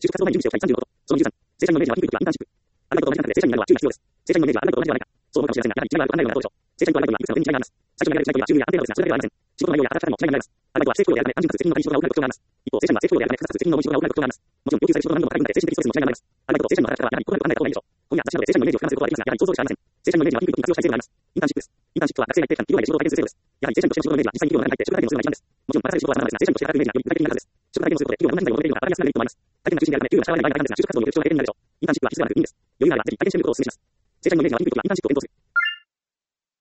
就職活動前に準備しておきたい35こと。その23、正社員のイメージは低いときはインターンシップ。あらゆることが同じなので正社員になるのは注意が必要です。正社員のイメージはあらゆることと同じではないか。そう思うかもしれませんが、やはり違いがあると考えるのがどうでしょう。正社員とアルバイトにはいくつかの上に違いがあります。最初にやるべき違いというのは、収入や安定度が高いですが、収入が安定ですが、それだけではありません。仕事内容や働き方の違いがありますが、アルバイトは正規雇用であるための賃金が低い仕事が多くなることがあります。あるいは非正規雇用であるため単純かつ責任の重い仕事が多くなる特徴があります。一方、正社員は正規雇用であるためかつ責任の重い仕事が多くなる特徴があります。もちろん、要求される仕事の難易度が高いので、正社員のイメージはある程度高いものが必要です。一方、正社員の正規雇用であるため正社員のイメージは低いという説の違いがあります。アルバイトと正社員の働き方はやはり異なると考えた方がいいでしょう。今夜、私などで正社員のイメージを深めすることができますが、やはり構造としてあります。アルバイトと正社員の働き方はやはり異なると考えた方がいいでしょう。今夜、私などで正社員のイメージを深めすることができますが、やはり構造としてあります。インターンシップです。インターンシップとは学生が一定期間企業内で長期期間企業内で仕事を体験する制度です。やはり正社員としての仕事のイメージは実際に企業の中に入って職体験をするのが一番です。もちろん、任される仕事は様々ですが、正社員として働くイメージがより具体的になるはずです。職体験をすることで企業の同じ材料を求めているのが分かりやすくなると思います。体験が中心であるため、給与が支払われない場合が大半ですが、就職活動による貴重な経験になるでしょう。インターンシップは必須ではなくいいんです。余裕があればぜひ体験してみることをお勧めします。正社員のイメージが低いときはインターンシップを検討する。